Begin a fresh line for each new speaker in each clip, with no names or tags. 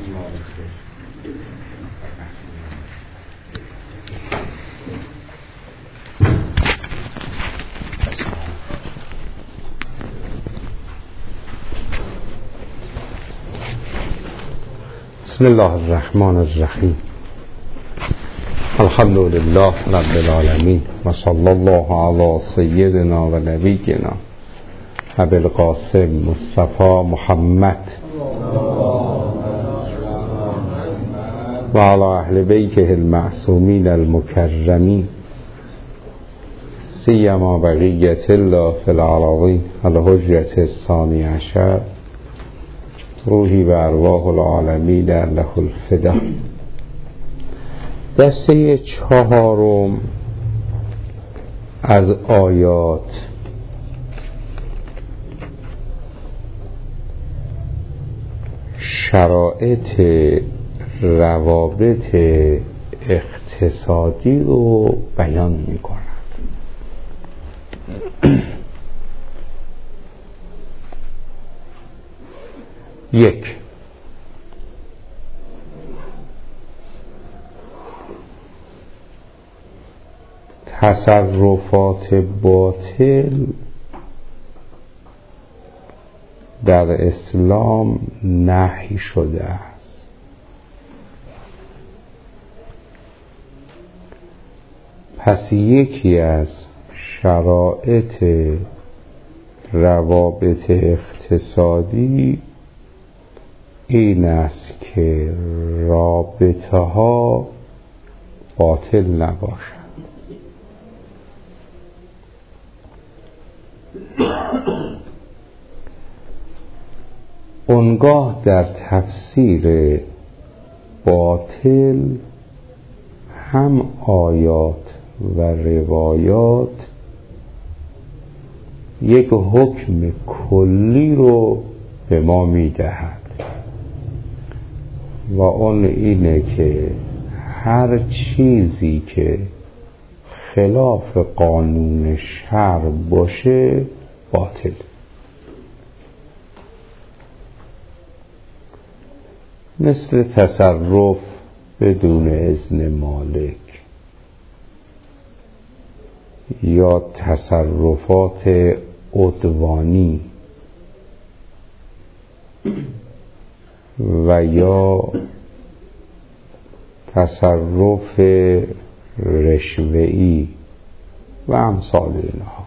بسم الله الرحمن الرحیم. الحمد لله رب العالمین و صلی الله علی سیدنا و نبینا ابی القاسم مصطفی محمد و علی اهل بیته المعصومین المکرمین سیما بقیة الله فی العراضین الحجة الثانی عشر روحی و ارواح العالمین له الفدا. دسته چهارم از آیات شرایط روابط اقتصادی رو بیان می کند. یک، تصرفات باطل در اسلام نهی شده است. پس یکی از شرایط روابط اقتصادی این است که رابطه ها باطل نباشد. اونگاه در تفسیر باطل هم آیات و روایات یک حکم کلی رو به ما میدهد و اون اینه که هر چیزی که خلاف قانون شرع باشه باطل. مثل تصرف بدون اذن مالک یا تصرفات عدوانی و یا تصرف رشوه‌ای و امثال اینها.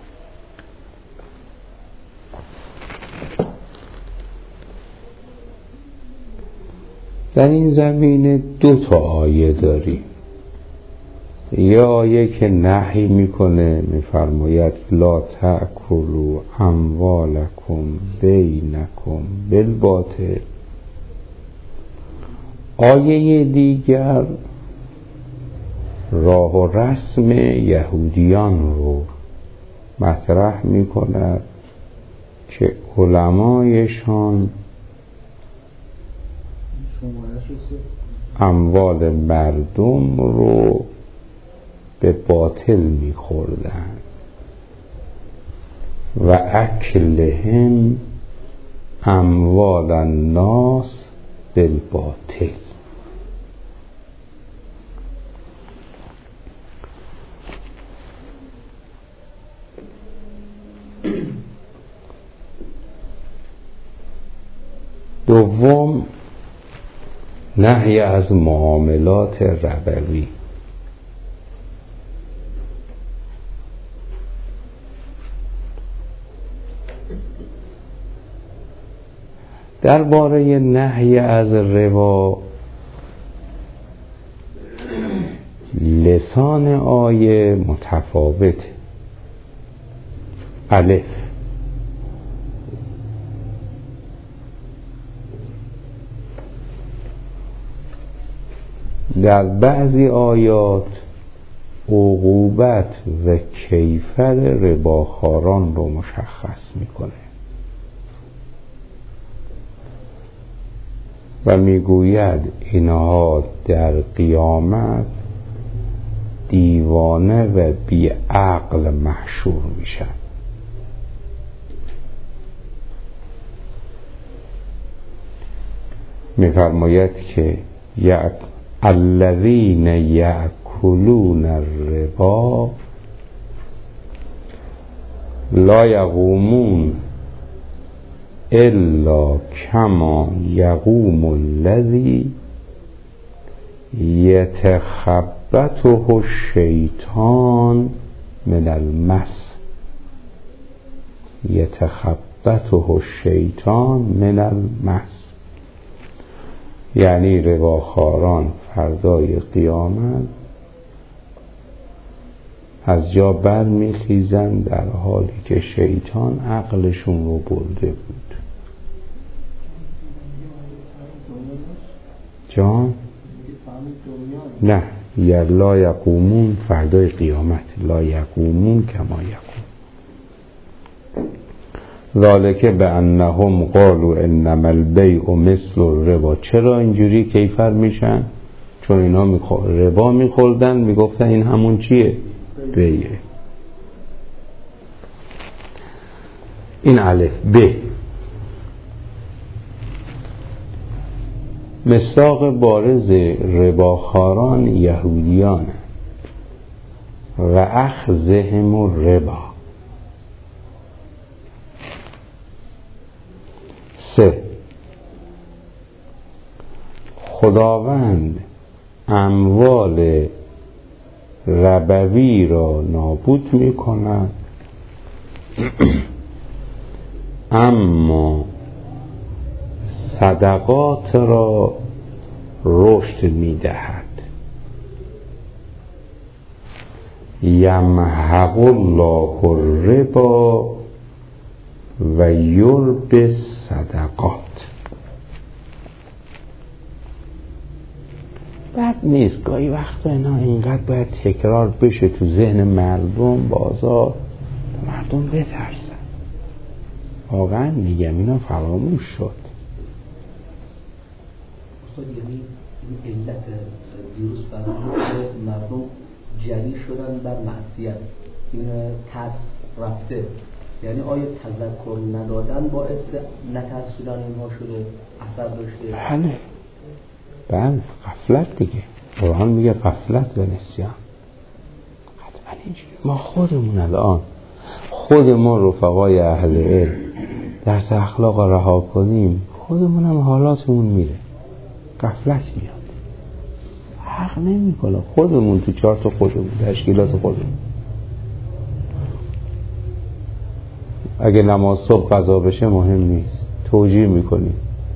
در این زمینه دو تا آیه داریم. یه آیه که نهی میکنه، میفرماید لا تأکلوا اموالکم بینکم بالباطل. آیه دیگر راه و رسم یهودیان رو مطرح میکند که علمایشان اموال مردم رو به باطل میخوردن و اکلهم اموال الناس بالباطل. دوم، نهی از معاملات ربوی. درباره نهی از ربا لسان آیه متفاوت. الف، در بعضی آیات عقوبت و کیفر رباخواران رو مشخص میکنه و میگوید اینها در قیامت دیوانه و بی عقل محشور میشن. می‌فرماید که الذین یأکلون الربا لا یقومون الا کما یقوم الذی یتخبطه الشیطان من المس. یتخبطه الشیطان من المس یعنی رباخواران فردای قیامت از جا بر میخیزن در حالی که شیطان عقلشون رو برده بود. جان؟ نه، یا لا یقومون فردای قیامت، لا یقومون کما یقوم. ذالک بانهم قالوا انما البیع مثل الربا. چرا اینجوری کیفر میشن؟ چون اینا ربا میخوردن، میگفتن این همون چیه؟ بیعه. این الف. ب مصداق بارز رباخواران یهودیان و اخذهم الربا. 3 خداوند اموال ربوی را نابود می کند اما صدقات را رشد می دهد. یمحق الله الربا و یربی الصدقات. بد نیست گاهی وقتا اینا اینقدر باید تکرار بشه تو ذهن مردم، بازار مردم بترسن. واقعا میگم اینا فراموش شد.
یعنی این علت ویروس فراموش مردم جری شدن بر معصیت، این ترس رفته. یعنی آیا تذکر ندادن باعث نترسیدن اینها شده، اثر داشته؟
بله غفلت دیگه. قرآن میگه غفلت و نسیان. حتما اینجوری. ما خودمون الان خودمون رفقای اهل علم درس اخلاق رها کنیم، خودمون هم حالاتمون میره، غفلت میاد، حق نمی کنه. خودمون تو چارت خودمون، تشکیلات خودمون. اگه نماز صبح قضا بشه مهم نیست، توجیه میکنیم.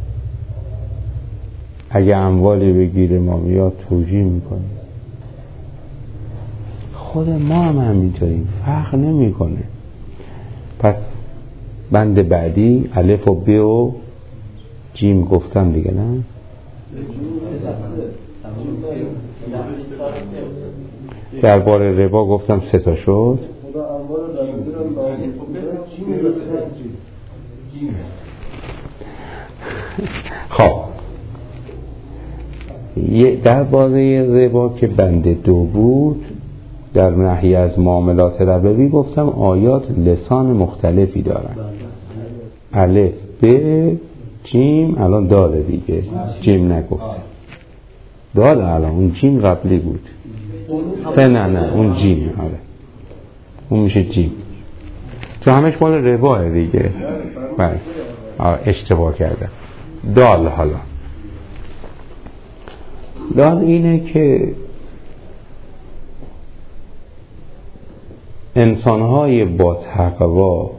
اگه اموالی بگیره ما میاد توجیه میکنیم. خود ما هم همینطوریم، فرق نمیکنه. پس بند بعدی الف و ب و جیم گفتم دیگه، نه؟ درباره ربا گفتم 3 تا شد. خب درباره ربا که بند 2 بود، در نهی از معاملات ربوی گفتم آیات لسان مختلفی دارن. الف ب جیم، الان داره دیگه، جیم نگفتم. داره الان، اون جیم قبلی بود. نه اون جیم، آره اون میشه جیم، تو همش مال رباه دیگه. بله اشتباه کردم. دال. حالا دال اینه که انسانهای با تقوا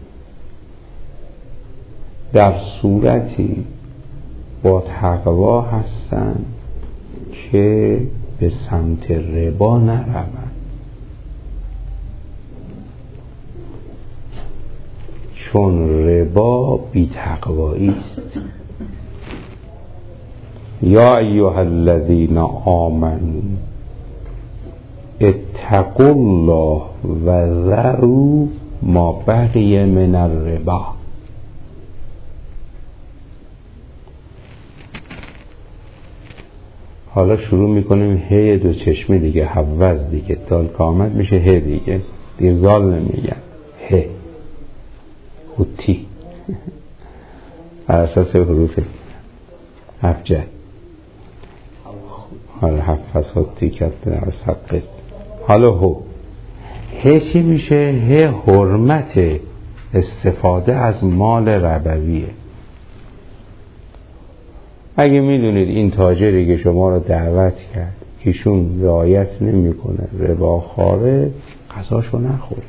در صورتی با تقوا هستند که به سمت ربا نروند، چون ربا بی تقوایی است. یا ایها الذین آمنوا اتقوا الله و ذروا ما بقی من الربا. حالا شروع میکنیم هی 2 چشمی دیگه، حوض دیگه، دال که آمد میشه ه دیگه زال نمیگن، ه و تی بر اساس حروف. ابجد حالا 7 فصل تیکت به نرسد قسم. حالا هو چی میشه؟ حرمت استفاده از مال ربویه. اگه میدونید این تاجری که شما رو دعوت کرد ایشون رعایت نمیکنه، رباخواره، غذاشو نخورید.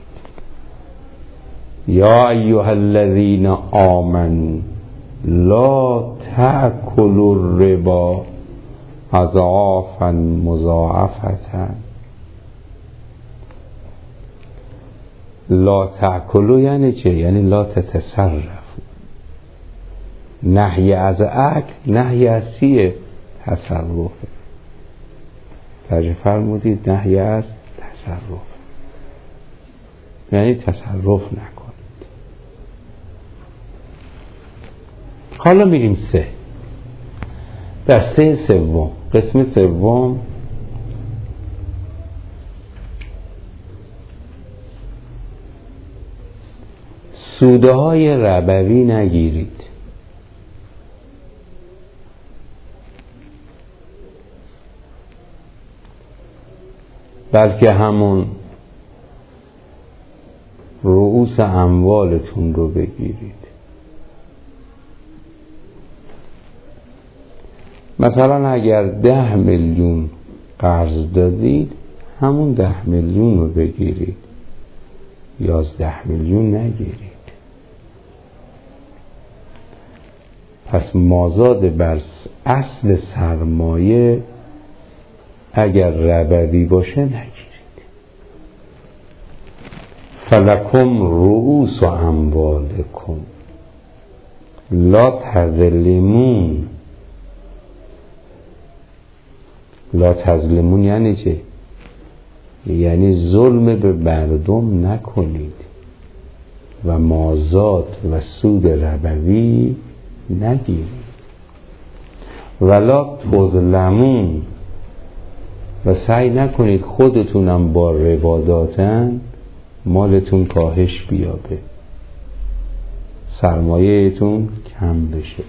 یا ایها الذین آمنوا لا تأکلوا الربا اضعافا مضاعفة. لا تأکلوا یعنی چه؟ یعنی لا تتصرف. نهی از اکل، نهی از چیه؟ تصرف. ترجمه فرمودید نهی از تصرف، یعنی تصرف نکنید. حالا میریم 3 دسته سوم، قسم سوم سوده های ربوی نگیرید. بلکه همون رؤوس اموالتون رو بگیرید. مثلا اگر 10 میلیون قرض دادید همون 10 میلیون رو بگیرید، 11 میلیون نگیرید. پس مازاد بر اصل سرمایه اگر ربوی باشه نگیرید. فلکم رؤوس اموالکم لا تظلمون. لا تظلمون یعنی چه؟ یعنی ظلم به مردم نکنید و مازاد و سود ربوی نگیرید. ولا تظلمون، و سعی نکنید خودتونم با ربا دادن مالتون کاهش بیابه، سرمایه‌تون کم بشه.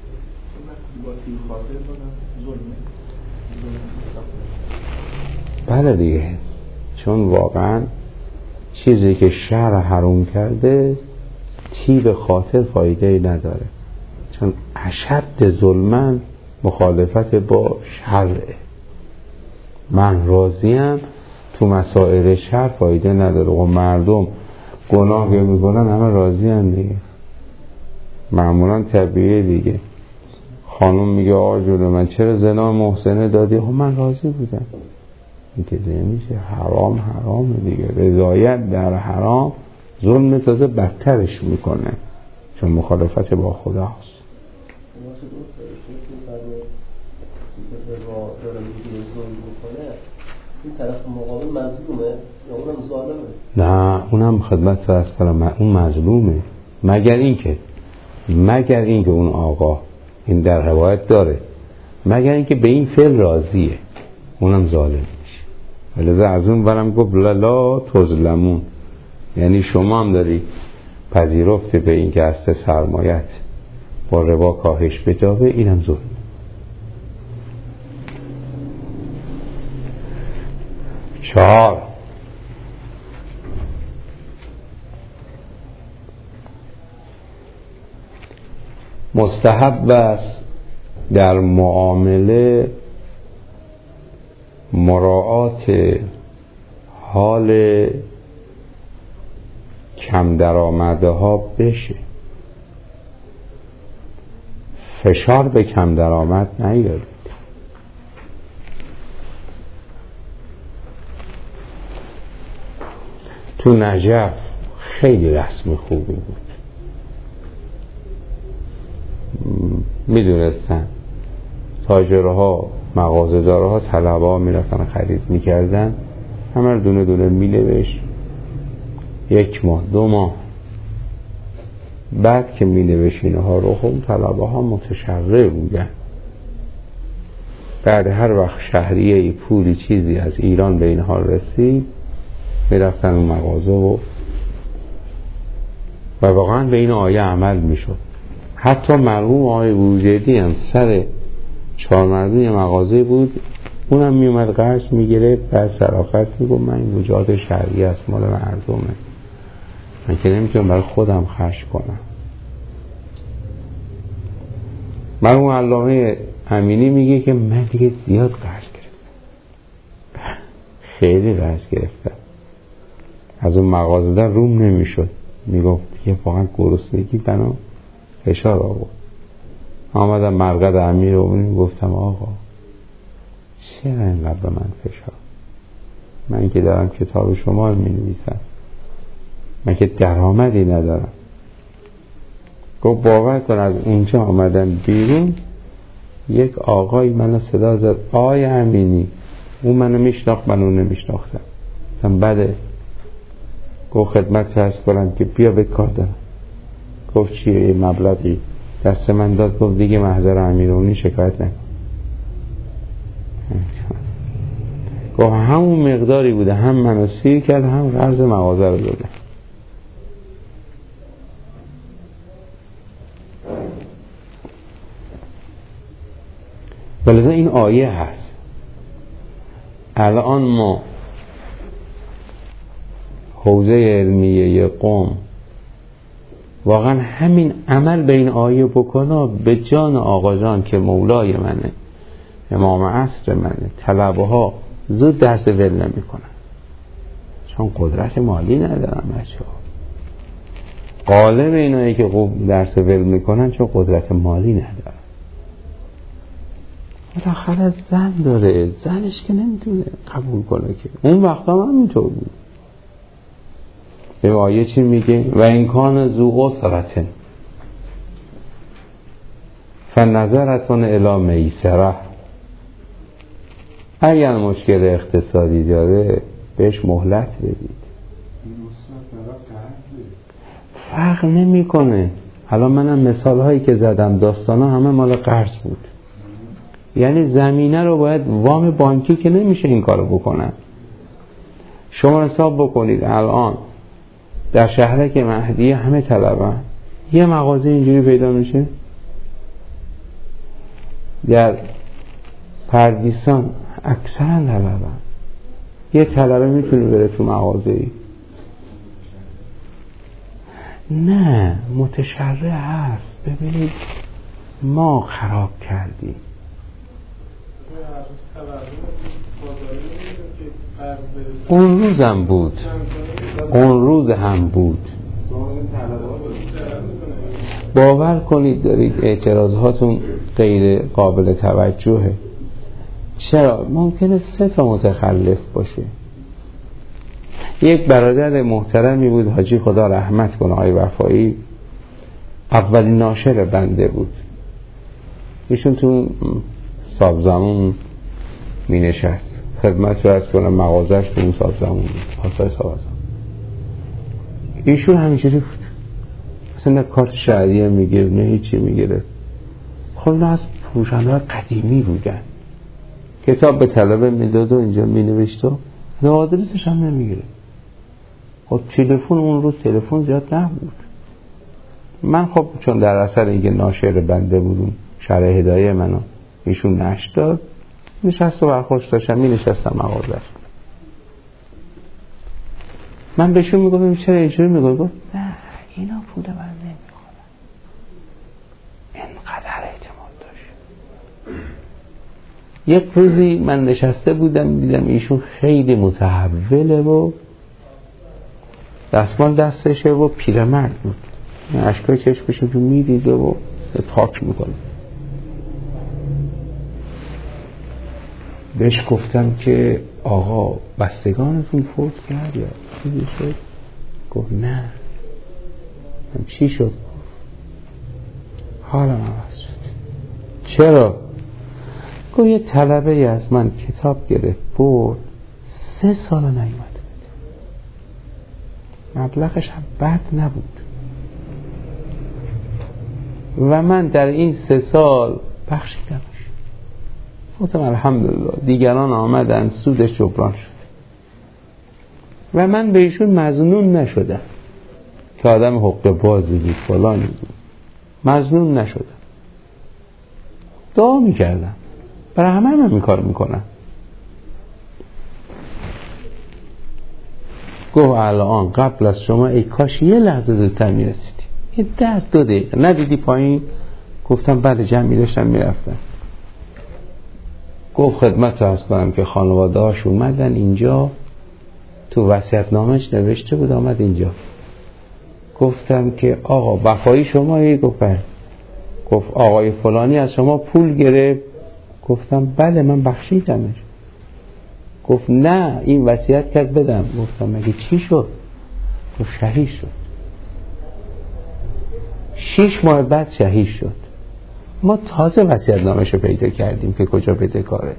بله دیگه، چون واقعا چیزی که شرع حرام کرده طیب خاطر فایده ای نداره، چون اشد ظلمن مخالفت با شرعه. من راضیم تو مسائل شرع فایده نداره و مردم گناه که میکنن همه راضی هم دیگه، معمولا طبیعیه دیگه. خانم میگه آقا جون من چرا زنا محسنه دادی؟ من راضی بودم. این که نمیشه، حرام دیگه. رضایت در حرام ظلم تازه بدترش میکنه، چون مخالفت با خداست.
این طرف مقابل مظلومه یا اونم ظالمه؟
نه، اونم خدمت از طرف اون مظلومه، مگر اینکه اون آقا، این در روایت داره، مگر اینکه به این فعل راضیه، اونم ظالم میشه. ولذا از اون برم گفت لا تظلمون، یعنی شما هم داری پذیرفته به این که از سرمایت با ربا کاهش بجابه، اینم ظلم. چهار، مستحب است در معامله مراعات حال کم درآمده ها بشه. فشار به کم درآمد نیارید. تو نجف خیلی رسم خوبی بود، میدونستن تاجرها، مغازه‌دارها، طلبه‌ها میرفتن خرید میکردن، همه رو دونه دونه مینوشت، 1 ماه 2 ماه بعد که مینوشت اینها رو، خب طلبه‌ها متشرع بودن. بعد هر وقت شهریه پولی چیزی از ایران به اینها رسید میرفتن اون مغازه و واقعا به این آیه عمل میشد. حتی مرحوم آقای بوجردی هم سر چهارمردون یه مغازه بود، اونم میومد قرض میگیره، بعد صرافت میگم من این وجات شرعی است مال مردمه، من که نمیتونم برای خودم خرج کنم. مرحوم علامه امینی میگه که من دیگه زیاد قرض گرفتم، خیلی قرض گرفتم، از اون مغازه در روم نمیشد، میگفت دیگه واقعا گرسنگی بنا فشار آورد. آمدم مرقد امیر رو گفتم آقا چرا اینقدر به من فشار؟ من که دارم کتاب شما رو می نویسم، من که درآمدی ندارم. گفت باور کن از اونجا آمدم بیرون یک آقای منو صدا زد آقای امینی، اون منو میشناخت من اون نمیشناختم. بده گفت خدمت فرض کنم که بیا به کار دارم. گفت چیه؟ یه مبلغی دست من داد، گفت دیگه محضر امیرونی شکایت نکن. گفت همون مقداری بوده، هم منو سیر کرد هم قرض مغازه رو داده. ولذا این آیه هست. الان ما حوزه علمیه قوم واقعا همین عمل به این آیه بکنه، به جان آقا جان که مولای منه، امام عصر منه، طلبه ها زود درس ول نمی کنن، چون قدرت مالی ندارن بچه ها. غالب اینایی که درس ول میکنن چون قدرت مالی ندارن. بالاخره زن داره، زنش که نمیتونه قبول کنه که. اون وقتا هم اینطور بود. به آیه چی میگه؟ و این کان ذو عسرة فنظرة الی میسرة، اگر مشکل اقتصادی داره بهش مهلت بدید، فرق نمیکنه. حالا منم مثال هایی که زدم داستانا همه مال قرض بود، یعنی زمینه رو باید وام بانکی که نمیشه این کارو بکنن. شما حساب بکنید الان در شهرک مهدیه همه طلبه، یه مغازه اینجوری پیدا میشه. در پردیسان اکثرا طلبه، یه طلبه میتونه بره تو مغازه ای؟ نه، متشرع هست. ببینید ما خراب کردیم. اون روز هم بود، اون روز هم بود. باور کنید دارید اعتراضاتون غیر قابل توجهه. چرا؟ ممکنه 3 متخلف باشه. یک برادر محترمی بود، حاجی خدا رحمت کنه، آقای وفایی، اولین ناشر بنده بود. ایشون تو سابزمون می نشست، خدمت رو از کنم مغازش تو اون سابزمون بود، پاسای سابزمون. ایشون همینجوری بود، اصلا نه کارت شهریه میگیره نه هیچی میگیره. خب اینا از فروشنده قدیمی بودن، کتاب به طلبه میداد و اینجا مینوشت و آدرسش هم نمیگیره. خب تلفن اون روز تلفن زیاد نبود. من خب چون در اثر اینکه ناشر بنده بودم شرح هدایه منو ایشون نشر داد، نشست و برخوش داشتم، می نشستم مغازش. من بهشون میگم چرا اینجوری میگم؟ گفت نه اینا پول من نمیخورن. اینقدر اعتماد داشت. یک روزی من نشسته بودم دیدم ایشون خیلی متحوله و دستمال دستشه و پیرمرد بود، اشکای چشمش رو میریزه و پاک میکنه. بهش گفتم که آقا بستگانتون فوت کرد یا چیزی شد؟ گفت نه. چی شد؟ حالم عوض شد. چرا؟ گفت یه طلبه ای از من کتاب گرفت برد، 3 سال نیومد. مبلغش هم بد نبود و من در این 3 سال بخشیدمش. گفتم الحمدلله. دیگران آمدن سودش جبران شد و من به ایشون مظنون نشدم که آدم حقه بازی بود فلانی بود، مظنون نشدم. دعا میکردم برای همه هم این کار میکنن. گفت الان قبل از شما ای کاش یه لحظه زودتر میرسیدی، یه 2 دقیقه ندیدی پایین؟ گفتم بله جمعی داشتم میرفتم. گفت خدمت عرض کنم که خانواده هاش اومدن اینجا، تو وصیت‌نامه‌اش نوشته بود آمد اینجا. گفتم که آقا وفایی شمایی؟ گفت بله. گفت آقای فلانی از شما پول گرفت؟ گفتم بله من بخشیدمش. گفت نه این وصیت کرد بدم. گفتم مگه چی شد؟ گفت شهید شد. 6 ماه بعد شهید شد. ما تازه وصیت‌نامه‌شو پیدا کردیم که کجا بدهکاره.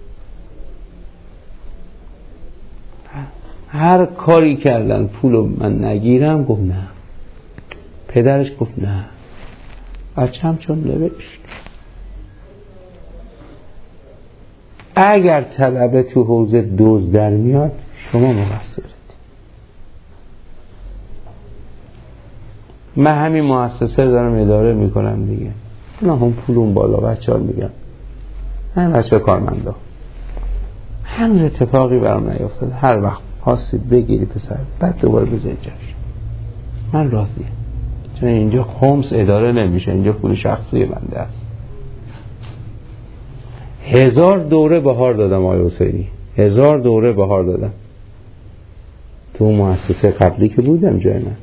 هر کاری کردن پولو من نگیرم. گفت نه. پدرش گفت نه. بچه‌م چون نوشت اگر طلبه تو حوزه دزد در میاد شما مقصرید. من همین مؤسسه دارم اداره میکنم دیگه، نه هم پولون بالا بچه‌ها میگم من بچه‌ها کارمندا هنوز اتفاقی برام نیفتاد. هر وقت خواستید بگیری پسر بعد دوباره بذاری جاش، من راضیم. چون اینجا خمس اداره نمیشه، اینجا پول شخصی بنده است. 1000 دوره بهار دادم آقای حسینی، 1000 دوره بهار دادم تو مؤسسه قبلی که بودم جای من.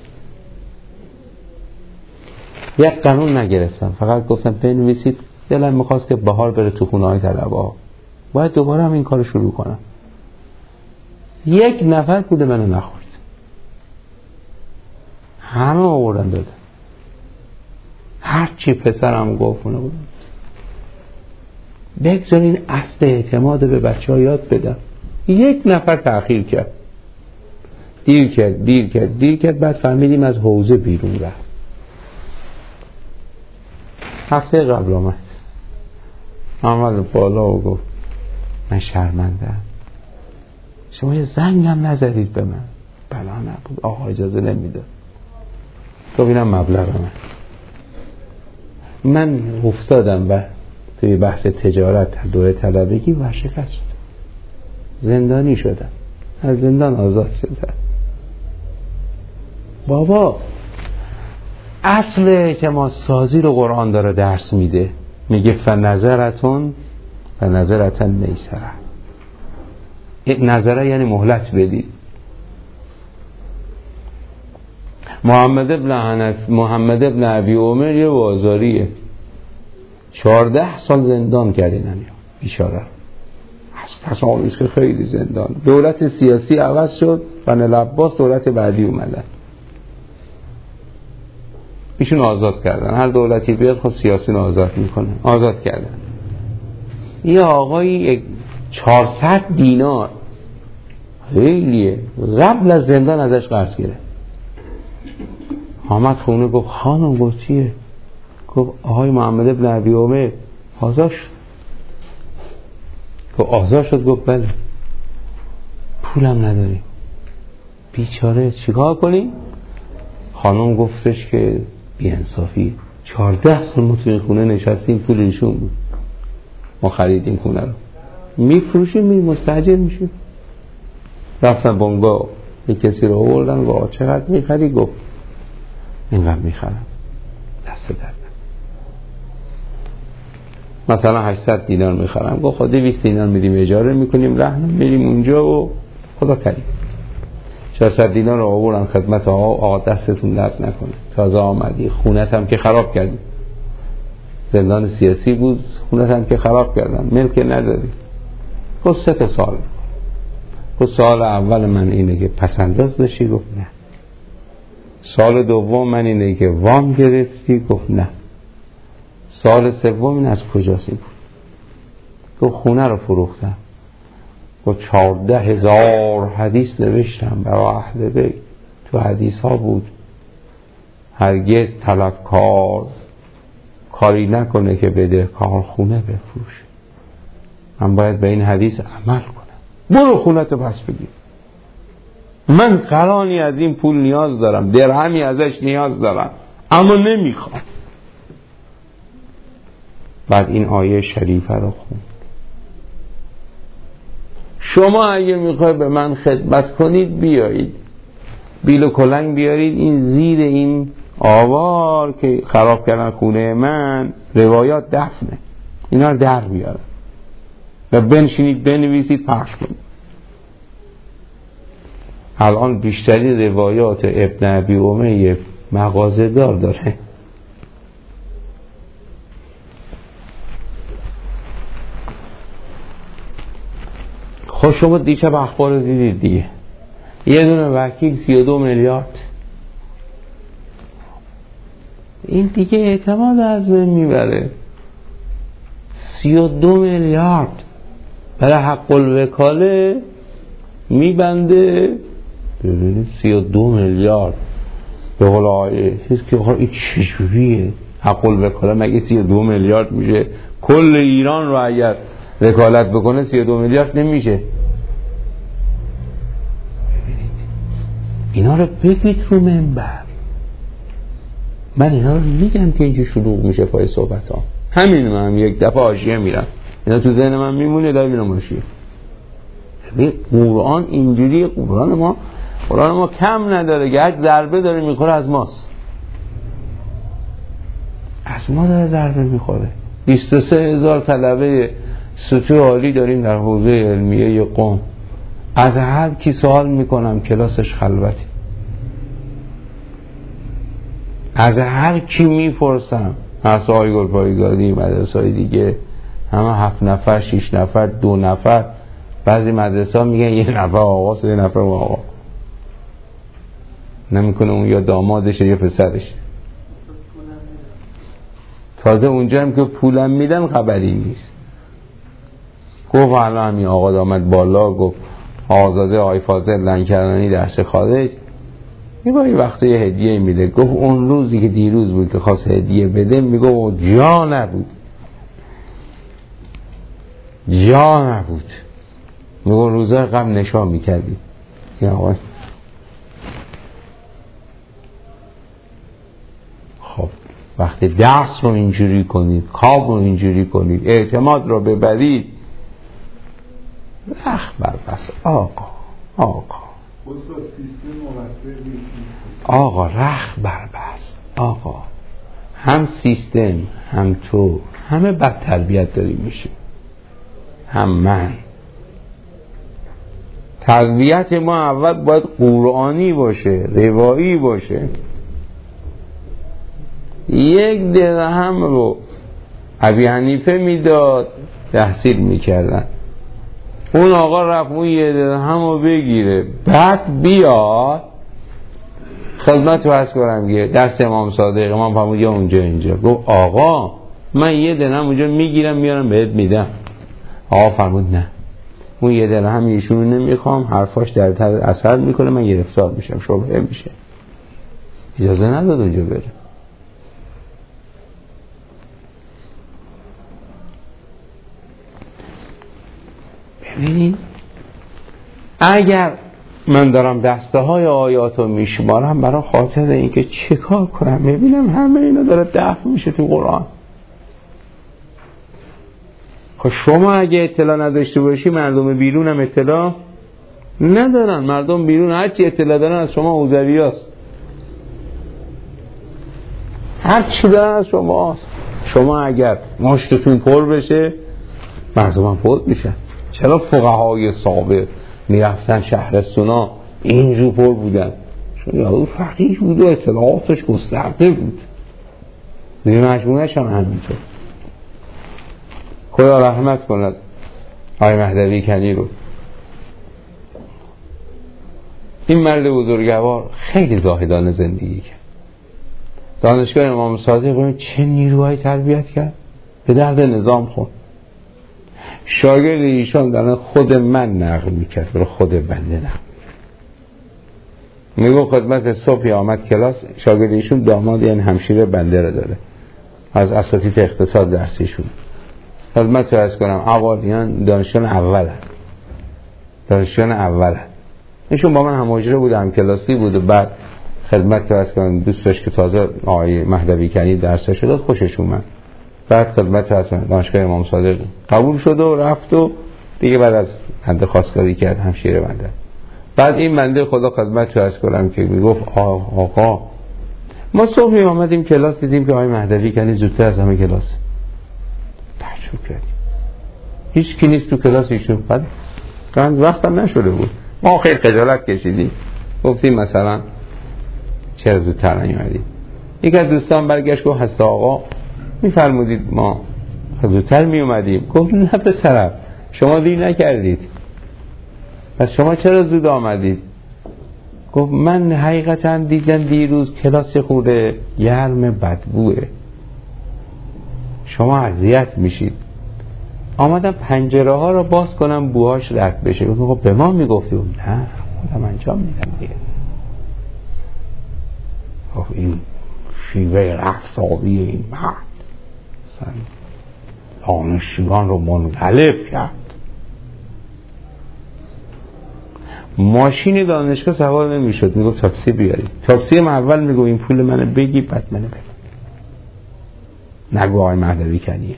یک قانون نگرفتم، فقط گفتم بنویسید دلم میخواست که بهار بره تو خونه های طلبه ها، باید دوباره هم این کار شروع کنم. 1 نفر پول منو نخورد، همه آوردن دادن. هرچی پسرم گفت اونو بودم. بگذارین اصل اعتماد به بچه ها یاد بدم. 1 نفر تأخیر کرد، دیر کرد بعد فهمیدیم از حوزه بیرون رفت. هفته قبل آمد بالا و گفت من شرمندم، شما یه زنگم نزدید به من. بلا نبود آقا اجازه نمیداد. تو بینم مبلغ من افتادم و توی بحث تجارت دوره طلبگی ورشکست شدم، زندانی شدم، از زندان آزاد شدم. بابا اصل اعتماد سازی رو قرآن داره درس میده، میگه فنظرتن میسره. نظره یعنی مهلت بدید. محمد ابن ابی عمر یه بازاریه، 14 سال زندان کردن بیچاره. پس آنیست که خیلی زندان. دولت سیاسی عوض شد، بن العباس دولت بعدی اومدن، ایشون آزاد کردن. هر دولتی بیاد خود سیاسی رو آزاد میکنه. آزاد کردن. یه آقایی 400 دینار خیلیه، قبل از زندان ازش قرض گرفت. آمد خونه گفت خانم گفت چیه؟ گفت آقای محمد ابن ابی عمر آزاد شد. گفت آزاد شد؟ گفت بله. پولم نداریم. بیچاره چیکار کنیم؟ خانم گفتش که بی‌انصافی، 14 سال ما توی خونه نشستیم، پول ایشون بود، ما خریدیم خونه رو، میفروشیم مستاجر میشیم. رفتن بانگا یک کسی رو آوردن و چقدر میخری؟ گفت اینقدر میخرم. دست درد مثلا 800 دینار میخرم. گفت خود 200 دینار میدیم اجاره میکنیم، رهن میریم اونجا و خدا کریم. 400 دینار رو آوردن خدمت آقا دستتون درد نکنه، تازه آمدی، خونت هم که خراب کردی، زندان سیاسی بود، خونت هم که خراب کردن، ملک نداری. گفت 3 سال. گفت سال اول من اینه که پسنداز داشتی؟ گفت نه. سال دوم من اینه که وام گرفتی؟ گفت نه. سال سوم این از کجاست؟ بود. گفت خونه رو فروختم. گفت 14,000 حدیث نوشتم برای اهل بیت، تو حدیث ها بود هرگز طلبکار کاری نکنه که بده کار خونه بفروشه. من باید به این حدیث عمل کنم. برو خونه تو پس بگیر. من قرانی از این پول نیاز دارم، درهمی ازش نیاز دارم، اما نمیخوام. بعد این آیه شریفه رو خوند. شما اگه میخوای به من خدمت کنید بیایید، بیل و کلنگ بیارید این زیر این آوار که خراب کردن خونه من، روایات دفنه، اینا رو در بیارن و بنشینید بنویسید پخش کنید. الان بیشترین روایات ابن ابی امیه مغازه‌دار داره. خب شما دیشب اخبار دیدید دیگه، یه دونه وکیل 32 میلیارد. این دیگه اعتماد از بین میبره. 32 میلیارد برای حق الوکاله میبنده. ببینید 32 میلیارد به قول آیه چیز که این چجوریه؟ حق الوکاله مگه 32 میلیارد میشه؟ کل ایران رو اگر وکالت بکنه 32 میلیارد نمیشه. اینا رو بگید رو منبر. من اینا رو میگم که اینجا شلوغ میشه پای صحبت ها. همین من یک دفعه حاشیه میرم، اینا تو ذهن من میمونه، دارم میرم حاشیه. ببین قرآن اینجوری، قرآن ما کم نداره، گرد ضربه داره میخوره از ماست، از ما داره ضربه میخوره. 23,000 طلبه سطوح عالی داریم در حوزه علمیه قم. از هر کی سوال میکنم کلاسش خلوتی، از هر کی میپرسم، مسائل گلپایگانی مدرسه های دیگه همه 7 نفر 6 نفر 2 نفر، بعضی مدرسه ها میگن 1 نفر آقا 3 نفر آقا، نمیکنه اون یا دامادشه یا پسرش. تازه اونجا هم که پولم میدن خبری نیست. گفت الان همین آقا آمد بالا، گفت آزاده آقای فاضل لنکرانی درس خارج میگه وقتی یه هدیه میده. گفت اون روزی که دیروز بود که خواست هدیه بده میگه جا نبود، جا نبود. میگه روزای قبل نشان میکردی. خب وقتی درس رو اینجوری کنید، خواب رو اینجوری کنید، اعتماد رو ببرید، رخ بر بس آقا رخ بر بس آقا. هم سیستم هم تو همه بد تربیت داریم میشه، هم من. تربیت ما اول باید قرآنی باشه، روایی باشه. 1 درهم رو ابی حنیفه میداد تحصیل میکردن، اون آقا رفت اون 1 درهم رو بگیره، بعد بیاد خدمت رو عرض کنم گه دست امام صادق، امام فرمود یا اونجا اینجا. گفت آقا من 1 درهم اونجا میگیرم میارم بهت میدم. آقا فرمود نه، اون 1 درهم ایشونو نمیخوام، حرفاش در اثر میکنه، من گرفتار میشم، شبهه میشه. اجازه نداد اونجا بره. ببینید اگر من دارم دسته های آیات رو میشمارم برای خاطر اینکه چه کار کنم، ببینم همه اینا داره دفع میشه تو قرآن. خب شما اگه اطلاع نداشته باشی مردم بیرون هم اطلاع ندارن. مردم بیرون هرچی اطلاع دارن از شما اوزوی هست، هرچی دارن از شما هست. شما اگر مشتتون پر بشه مردم هم پر میشن. چرا فقهای سابق میرفتن شهرستونا اینجور پر بودن؟ چون یادو فقیه بود و اطلاعاتش گسترده بود، دیگه مجموعش هم همینطور. خدا رحمت کند آقای مهدوی کنی رو. این مرد بزرگوار خیلی زاهدانه زندگی کرد. دانشگاه امام صادق ببین چه نیروهای تربیت کرد، به درد نظام خورد. شاگرد ایشان دارن خود من نقل میکرد، برای خود بنده نقل میگو خدمت صبحی آمد کلاس، شاگرد ایشون داماد یعنی همشیره بنده رو داره، از اساتید اقتصاد درسیشون. خدمت رو عرض کنم اوالیان دانشجویان اول ایشون با من هماجره بود، هم کلاسی بود و بعد خدمت رو عرض کنم دوست داشت که تازه آقای مهدوی کنی درسش داد، خوشش اومد. بعد خدمت دانشگاه امام صادق قبول شد و رفت و دیگه بعد از بنده خواستگاری کرد همشیره بنده. بعد این بنده خدا خدمت عرض کنم که میگفت آقا ما صبحی آمدیم کلاس دیدیم که آقای مهدوی کنی زودتر از همه کلاس. تعجب کردیم هیچ کی نیست تو کلاس ایشون. بعد وقت هم نشده بود ما خیلی خجالت کشیدیم گفتیم مثلا چرا زودتر نیومدید. یک از دوستان برگشت گفت هسته آقا میفرمودید ما زودتر میومدیم. گفت نه پسرم شما دیر نکردید پس شما چرا زود آمدید. گفت من حقیقتا دیدم دیروز کلاس خورده گرم بدبوه شما اذیت میشید آمدم پنجره ها رو باز کنم بوهاش رد بشه. گفت به ما میگفتیم نه خودم انجام میدم دیگه. گفت این شیوه رقصاوی این مرد دانشجویان رو منقلب کرد. ماشین دانشگاه سوار نمیشد میگفت تاکسی بیاری. تاکسی من اول میگو این پول منو بگی بعد منو بده نگو آقای مهدوی کنیه.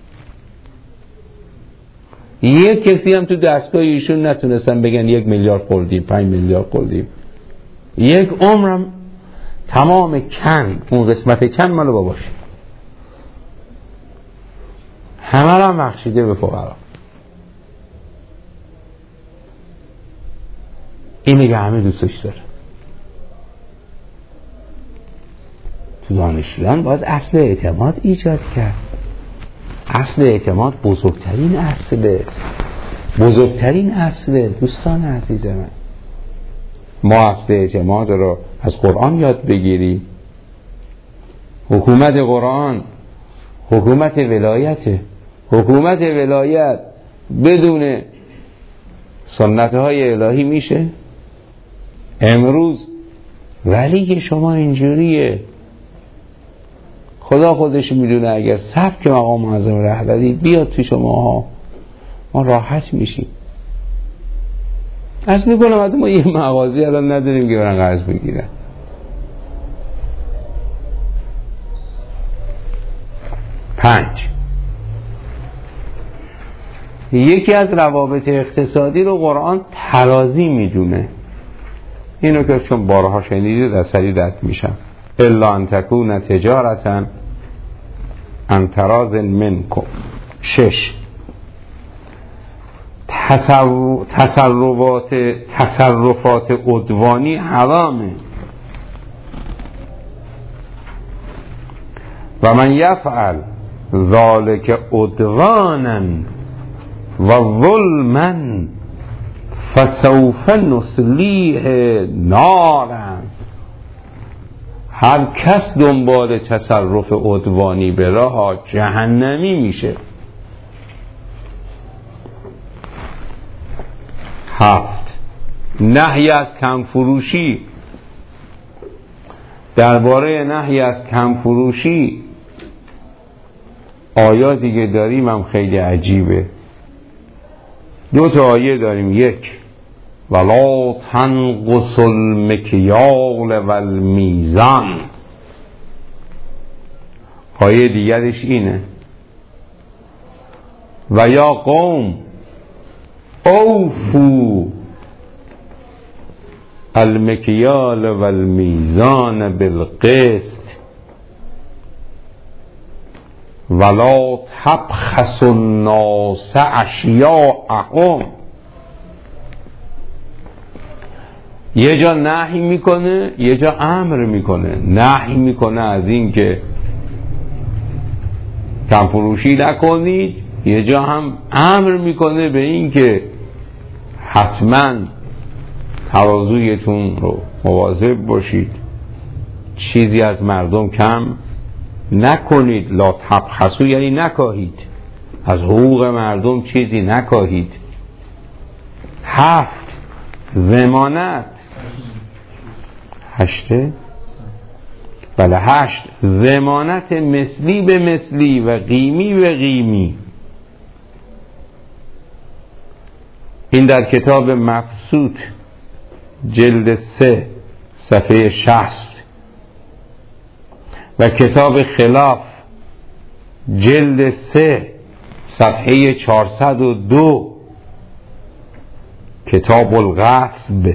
یک کسی هم تو دستگاه ایشون نتونستن بگن 1 میلیارد خوردیم 5 میلیارد خوردیم. یک عمرم تمام کن اون قسمت کن مالو باباشه همه رو هم بخشیده به فقرا. این میگه همه دوستش داره. تو دانشجویان باید اصل اعتماد ایجاد کرد. اصل اعتماد بزرگترین اصله دوستان عزیز من. ما اصل اعتماد رو از قرآن یاد بگیریم. حکومت قرآن حکومت ولایت بدون سنت های الهی میشه؟ امروز ولی شما اینجوریه خدا خودش میدونه اگر سبک مقام معظم رهبری بیاد تو شماها ما راحت میشیم. از میکنم ما یه مغازی الان نداریم که برن قرض بگیرن. پنج، یکی از روابط اقتصادی رو قرآن ترازی میدونه. اینو که چون بارها شنیدید از سری رد میشم. الا ان تکون تجارتا عن تراض منکم. 6، تصرفات عدوانی حرامه. و من یفعل ذالک عدوانا و ظلما فسوف نصلیه نارا. هر کس دنبال تصرف عدوانی به راه جهنمی میشه. 7، نهی از کمفروشی. درباره نهی از کمفروشی آیاتی که داریم هم خیلی عجیبه. 2 آیه داریم. 1، ولا تنقص المکیال والمیزان. آیه دیگرش اینه و یا قوم اوفو المکیال والمیزان بالقسط ولا تبخسوا الناس اشیاءهم. یه جا نهی میکنه یه جا امر میکنه. نهی میکنه از این که کمفروشی نکنید، یه جا هم امر میکنه به این که حتما ترازویتون رو مواظب باشید، چیزی از مردم کم نکنید. لا تبخسوا یعنی نکاهید، از حقوق مردم چیزی نکاهید. 7، ضمانت. 8 بله 8، ضمانت مثلی به مثلی و قیمی به قیمی. این در کتاب مبسوط جلد 3 صفحه 60 و کتاب خلاف جلد 3 صفحه 402 کتاب الغصب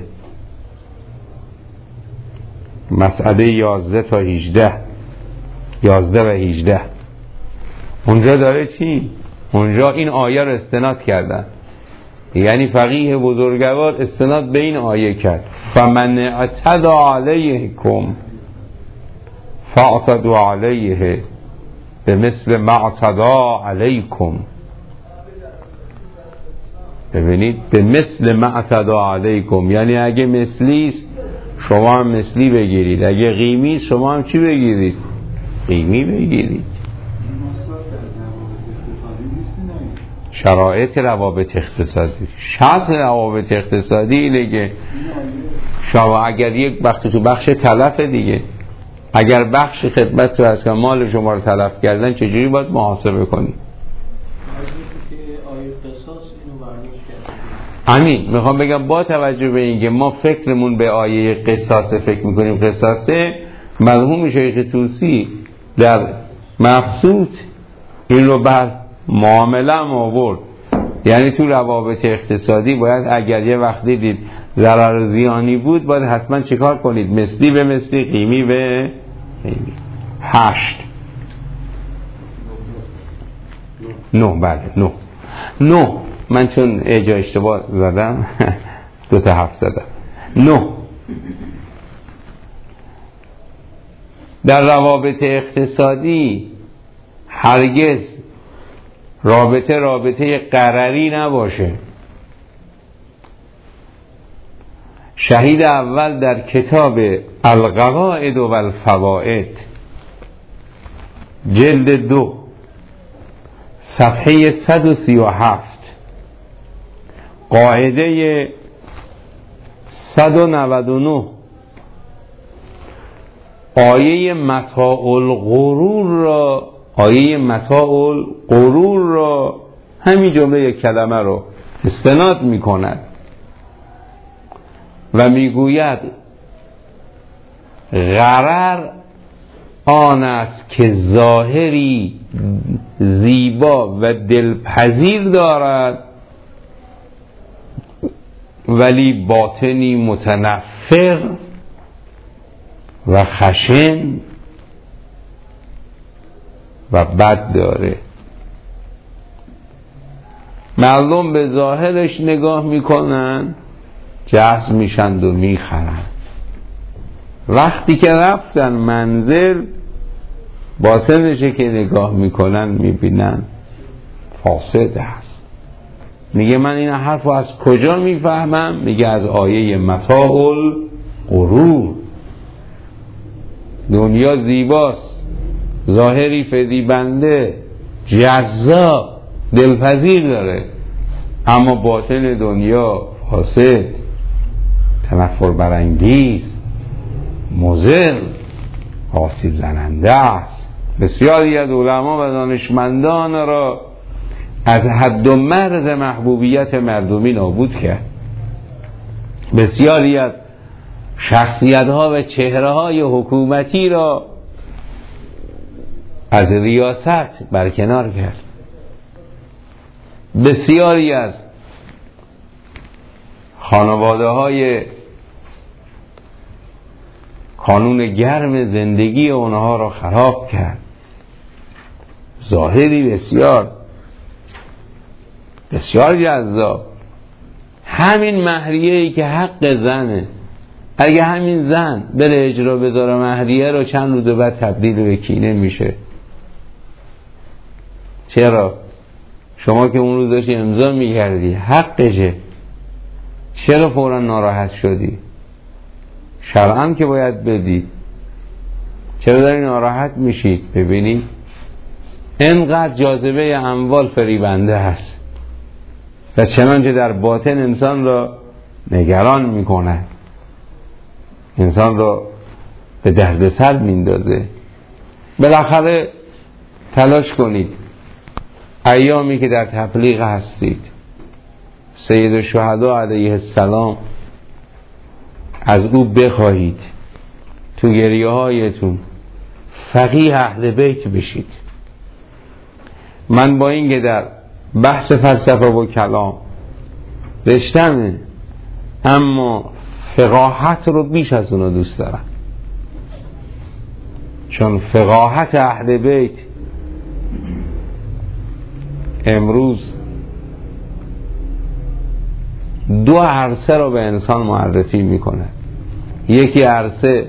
مسئله 11 تا 18 11 و 18 اونجا داره چی؟ اونجا این آیه رو استناد کردن، یعنی فقیه بزرگوار استناد به این آیه کرد فمن اعتدى علیکم فاعتدوا علیه به مثل ما اعتدى علیکم. ببینید به مثل ما اعتدى علیکم یعنی اگه مثلی است شما هم مثلی بگیرید، اگه قیمی شما هم چی بگیرید؟ قیمی بگیرید. شرایط روابط اقتصادی، شرط روابط اقتصادی اینه که شما اگر یک وقتی تو بخش تلف دیگه، اگر بخش خدمت تو هست که مال شما رو تلف کردن چجوری باید محاسبه کنی؟ همین میخوام بگم با توجه به اینکه ما فکرمون به آیه قصاصه فکر میکنیم، قصاصه مرحوم شیخ طوسی در مبسوط این رو بر معامله هم آورد، یعنی تو روابط اقتصادی باید اگر یه وقت دیدید ضرر زیانی بود باید حتما چیکار کنید؟ مثلی به مثلی، قیمی به قیمی. 8 9 بله 9 من چون اجا اشتباه زدم 2 تا 7 زدم. 9 در روابط اقتصادی هرگز رابطه قرری نباشه. شهید اول در کتاب القواعد و الفوائد جلد 2 صفحه 137 قاعده 199 آیه متاع الغرور را همین جمله یک کلمه رو استناد می کند و می گوید غرر آن است که ظاهری زیبا و دلپذیر دارد ولی باطنی متنفر و خشن و بد داره. مردم به ظاهرش نگاه میکنن، جذب میشند و میخرن، وقتی که رفتن منزل باطنشه که نگاه میکنن میبینن فاسد است. میگه من این حرفو از کجا میفهمم؟ میگه از آیه متاع الغرور. دنیا زیباست، ظاهری فریبنده، جذاب، دلپذیر داره، اما باطن دنیا فاسد، تنفر برانگیز، مضر، آسیب زننده است. بسیاری از علما و دانشمندان را از حد و مرز محبوبیت مردمی نابود کرد. بسیاری از شخصیت‌ها و چهره‌های حکومتی را از ریاست برکنار کرد. بسیاری از خانواده‌های کانون گرم زندگی اونها را خراب کرد. ظاهری بسیار جذاب. همین مهریه‌ای که حق زنه، اگه همین زن بره اجرا بذاره مهریه رو، چند روز بعد تبدیل به کینه میشه. چرا؟ شما که اون روز داشتی امضا میکردی حقشه، چرا فوراً ناراحت شدی؟ شرعاً که باید بدید، چرا داری ناراحت میشید؟ ببینید اینقدر جاذبه اموال فریبنده هست و چنانچه در باطن انسان را نگران میکنه، انسان را به دردسر میندازه. بالاخره تلاش کنید ایامی که در تبلیغ هستید، سید الشهدا علیه السلام، از او بخواهید تو گریه هایتون فقیه اهل بیت بشید. من با اینکه در بحث فلسفه و کلام رشتمه، اما فقاهت رو بیش از اونو دوست دارم، چون فقاهت اهل بیت امروز دو عرصه رو به انسان معرفی میکنه. یکی عرصه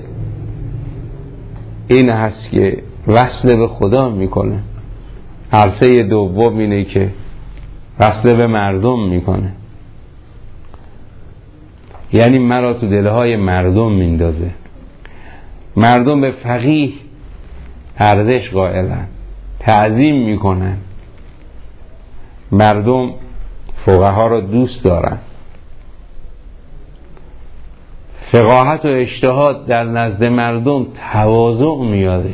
این هست که وصل به خدا میکنه، عرصه دوم اینه که وصل به مردم میکنه، یعنی مرا تو دلهای مردم میندازه. مردم به فقیه ارزش قائلن، تعظیم میکنن، مردم فقها رو دوست دارن. فقاهت و اجتهاد در نزد مردم تواضع میاره.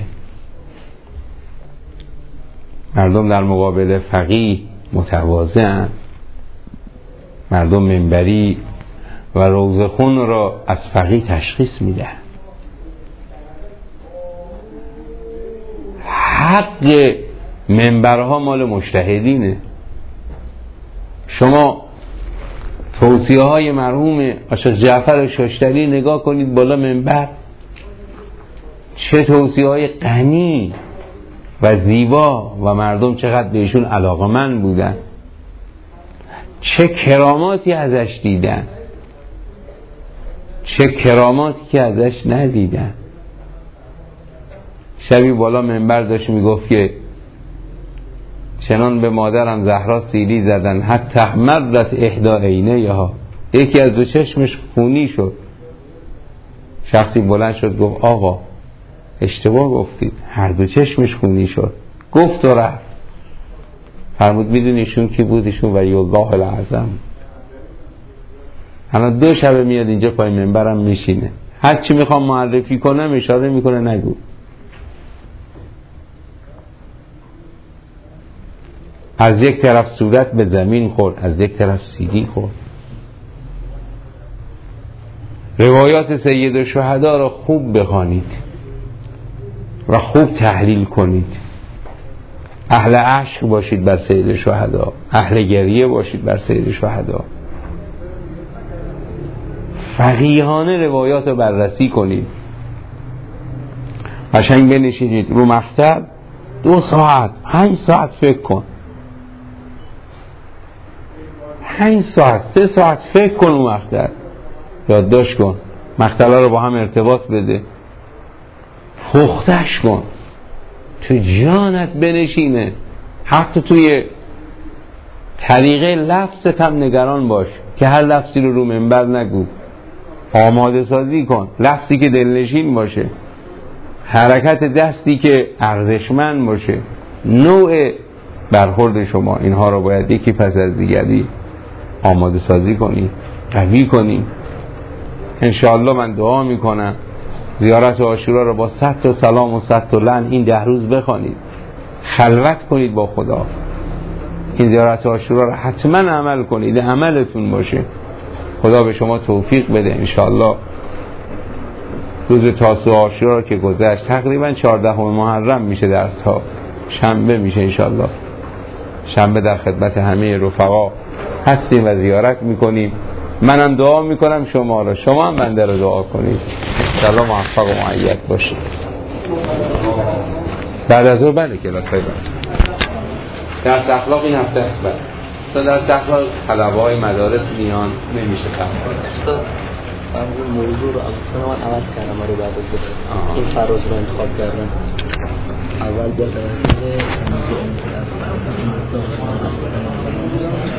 مردم در مقابل فقیه متواضعن. مردم منبری و روزخون را از فقیه تشخیص میدن. حق منبرها مال مجتهدینه. شما توصیه های مرحوم آشق جعفر شاشتری نگاه کنید بالا منبر، چه توصیه های غنی و زیبا و مردم چقدر بهشون علاقمند بودن، چه کراماتی ازش دیدن، چه کراماتی که ازش ندیدن. شبی بالا منبر داشت میگفت که چنان به مادرم زهرا سیلی زدن حتی احمرت احدا عینیها، یکی از دو چشمش خونی شد. شخصی بلند شد گفت آقا اشتباه گفتید، هر دو چشمش خونی شد. گفت و رفت. فرمود میدونی ایشون کی بود؟ ایشون ولی الله العظم. الان 2 شبه میاد اینجا پای منبرم میشینه، هر چی میخوام معرفی کنم اشاره میکنه نگو. از یک طرف صورت به زمین خورد، از یک طرف سیلی خورد. روایات سید الشهدا را خوب بخوانید و خوب تحلیل کنید. اهل عشق باشید بر سید الشهدا، اهل گریه باشید بر سید الشهدا. فقیهانه روایات رو بررسی کنید. قشنگ بنشینید رو مقصد 2 ساعت 5 ساعت فکر کن، 5 ساعت 3 ساعت فکر کن رو مقطع، یادداشت کن، مقطع‌ها رو با هم ارتباط بده، پختش کن، تو جانت بنشینه. حتی توی طریقه لفظت هم نگران باش که هر لفظی رو منبر نگو، آماده سازی کن، لفظی که دلنشین باشه، حرکت دستی که ارزشمند باشه، نوع برخورد شما، اینها رو باید یکی پس از دیگری آماده سازی کنی، قوی کنی. انشاءالله من دعا میکنم زیارت عاشورا رو با 100 تا سلام و 100 تا لعن این 10 روز بخوانید، خلوت کنید با خدا. این زیارت عاشورا رو حتما عمل کنید، عملتون باشه. خدا به شما توفیق بده. انشاءالله روز تاسوعا عاشورا که گذشت تقریبا 14 محرم میشه، درس ها شنبه میشه. انشاءالله شنبه در خدمت همه رفقا هستیم و زیارت میکنیم. منم دعا میکنم شما را، شما هم بنده را دعا کنید. انشاءالله موفق و مؤید باشید. بعد از اون بله کلاس های درس اخلاق این هفته است. بله درس اخلاق طلبه های مدارس میان نمیشه تفصیل.
من اون موضوع رو اصلا من عوض کردم رو بعد از این فراز رو انتخاب کردم. اول با توجه